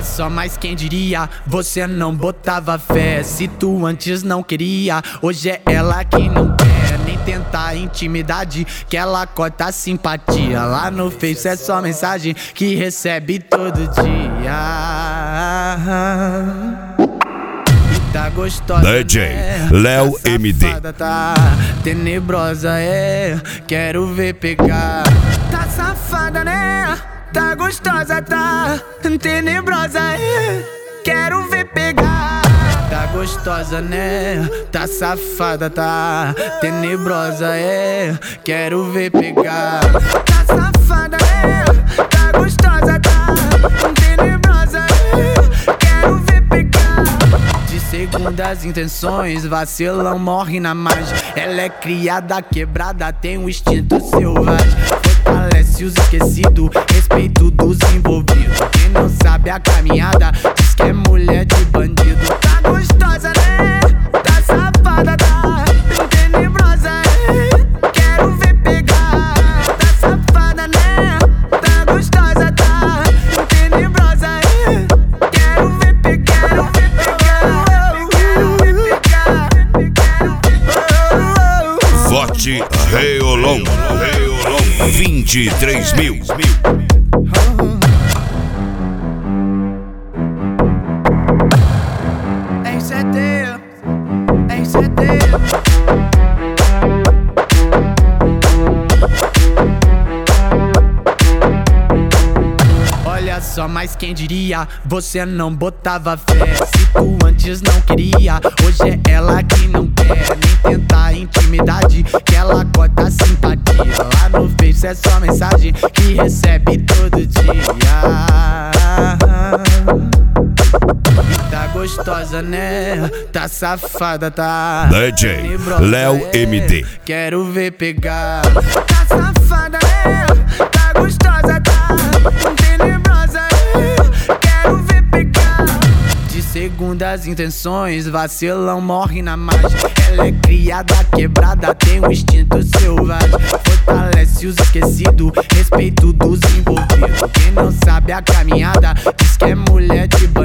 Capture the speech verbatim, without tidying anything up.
Olha só, mas quem diria, você não botava fé. Se tu antes não queria, hoje é ela quem não quer nem tentar intimidade, que ela corta a simpatia. Lá no Face é só mensagem que recebe todo dia. E tá gostosa, D J né? Léo Tá M D. safada, tá tenebrosa, é, quero ver pegar. Tá safada, né? Tá gostosa, tá tenebrosa, é, quero ver pegar. Tá gostosa, né? Tá safada, tá tenebrosa, é, quero ver pegar. Tá safada, né? Tá gostosa, tá tenebrosa, é, quero ver pegar. De segundas intenções, vacilão morre na margem. Ela é criada, quebrada, tem um instinto selvagem. Fortalece os esquecidos, respeito dos envolvidos. Quem não sabe a caminhada, diz que é mulher de bandido. Tá gostosa, né? Tá safada, tá tenebrosa, é, quero ver pegar. Tá safada, né? Tá gostosa, tá tenebrosa, é, quero ver pegar. Quero ver pegar, quero ver pegar, quero ver pegar. Vote Reolon, Reolon vinte e três mil. R C D, R C D. Olha só, mas quem diria, você não botava fé. Se tu antes não queria, hoje é ela que não quer nem tentar intimidade, que ela corta a simpatia. Lá no Face é só mensagem que recebe todo dia. E tá gostosa, né? Tá safada, tá D J tenebrosa, Léo é, M D. quero ver pegar. Tá safada, né? Tá gostosa, tá tenebrosa, é, quero ver pegar. De segundas intenções, vacilão morre na margem. Ela é criada, quebrada, tem um instinto selvagem. Fortalece os esquecidos, respeito dos envolvidos. Quem não sabe a caminhada, diz que é mulher de bandido.